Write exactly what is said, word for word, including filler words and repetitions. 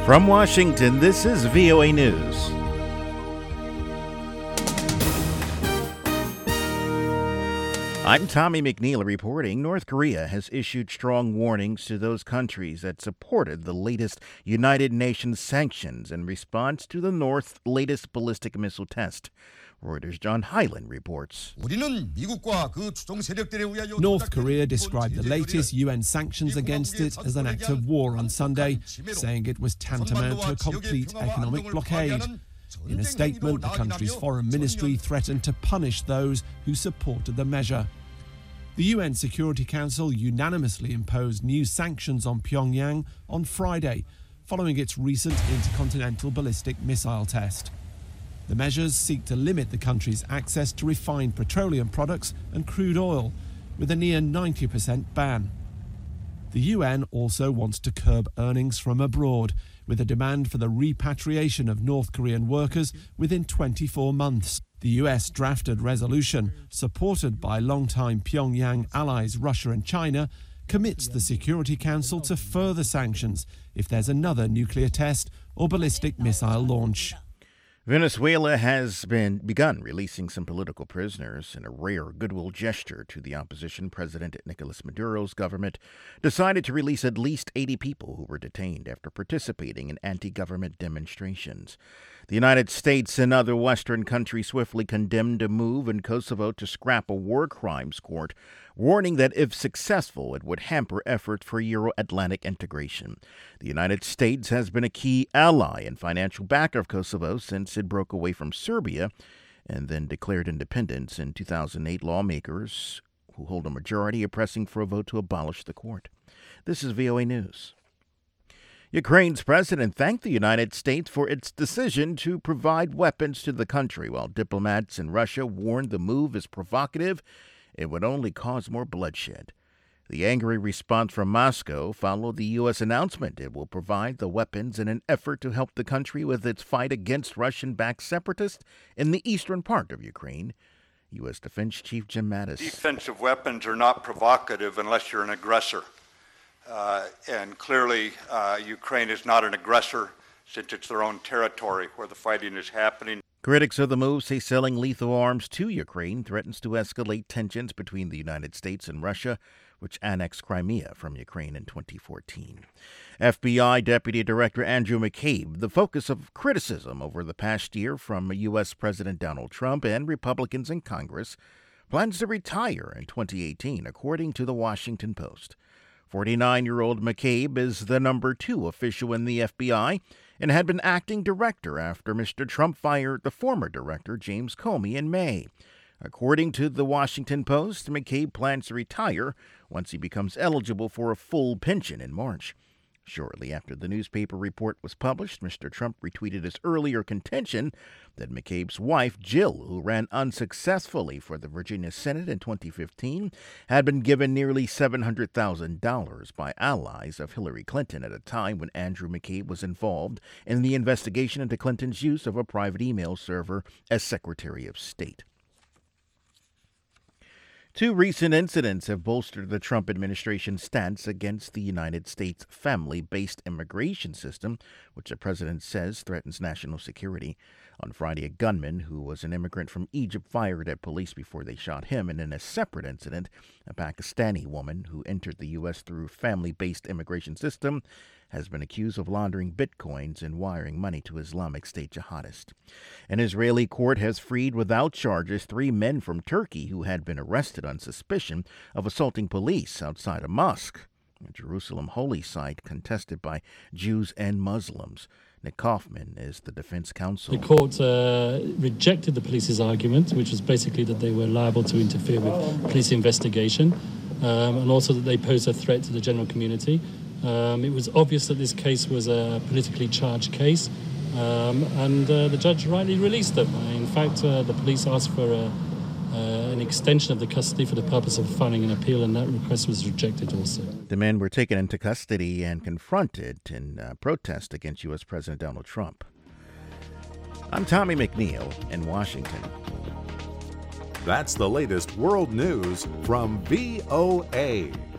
From Washington, this is V O A News. I'm Tommy McNeil reporting. North Korea has issued strong warnings to those countries that supported the latest United Nations sanctions in response to the North's latest ballistic missile test. Reuters' John Hyland reports. North Korea described the latest U N sanctions against it as an act of war on Sunday, saying it was tantamount to a complete economic blockade. In a statement, the country's foreign ministry threatened to punish those who supported the measure. The U N Security Council unanimously imposed new sanctions on Pyongyang on Friday, following its recent intercontinental ballistic missile test. The measures seek to limit the country's access to refined petroleum products and crude oil, with a near ninety percent ban. The U N also wants to curb earnings from abroad, with a demand for the repatriation of North Korean workers within twenty-four months. The U S drafted resolution, supported by longtime Pyongyang allies Russia and China, commits the Security Council to further sanctions if there's another nuclear test or ballistic missile launch. Venezuela has been begun releasing some political prisoners in a rare goodwill gesture to the opposition. President Nicolas Maduro's government decided to release at least eighty people who were detained after participating in anti-government demonstrations. The United States and other Western countries swiftly condemned a move in Kosovo to scrap a war crimes court, warning that if successful, it would hamper efforts for Euro-Atlantic integration. The United States has been a key ally and financial backer of Kosovo since it broke away from Serbia and then declared independence in two thousand eight. Lawmakers who hold a majority are pressing for a vote to abolish the court. This is V O A News. Ukraine's president thanked the United States for its decision to provide weapons to the country, while diplomats in Russia warned the move is provocative. It would only cause more bloodshed. The angry response from Moscow followed the U S announcement it will provide the weapons in an effort to help the country with its fight against Russian-backed separatists in the eastern part of Ukraine. U S. Defense Chief Jim Mattis. Defensive weapons are not provocative unless you're an aggressor. Uh, and clearly, uh, Ukraine is not an aggressor since it's their own territory where the fighting is happening. Critics of the move say selling lethal arms to Ukraine threatens to escalate tensions between the United States and Russia, which annexed Crimea from Ukraine in twenty fourteen. F B I Deputy Director Andrew McCabe, the focus of criticism over the past year from U S. President Donald Trump and Republicans in Congress, plans to retire in twenty eighteen, according to the Washington Post. forty-nine-year-old McCabe is the number two official in the F B I and had been acting director after Mister Trump fired the former director, James Comey, in May. According to the Washington Post, McCabe plans to retire once he becomes eligible for a full pension in March. Shortly after the newspaper report was published, Mister Trump retweeted his earlier contention that McCabe's wife, Jill, who ran unsuccessfully for the Virginia Senate in twenty fifteen, had been given nearly seven hundred thousand dollars by allies of Hillary Clinton at a time when Andrew McCabe was involved in the investigation into Clinton's use of a private email server as Secretary of State. Two recent incidents have bolstered the Trump administration's stance against the United States family-based immigration system, which the president says threatens national security. On Friday, a gunman who was an immigrant from Egypt fired at police before they shot him, and in a separate incident, a Pakistani woman who entered the U S through a family-based immigration system has been accused of laundering bitcoins and wiring money to Islamic State jihadists. An Israeli court has freed without charges three men from Turkey who had been arrested on suspicion of assaulting police outside a mosque, a Jerusalem holy site contested by Jews and Muslims. Nick Kaufman is the defense counsel. The court uh, rejected the police's argument, which was basically that they were liable to interfere with police investigation, um, and also that they posed a threat to the general community. Um, it was obvious that this case was a politically charged case, um, and uh, the judge rightly released them. In fact, uh, the police asked for a, uh, an extension of the custody for the purpose of filing an appeal, and that request was rejected also. The men were taken into custody and confronted in uh, protest against U S. President Donald Trump. I'm Tommy McNeil in Washington. That's the latest world news from V O A.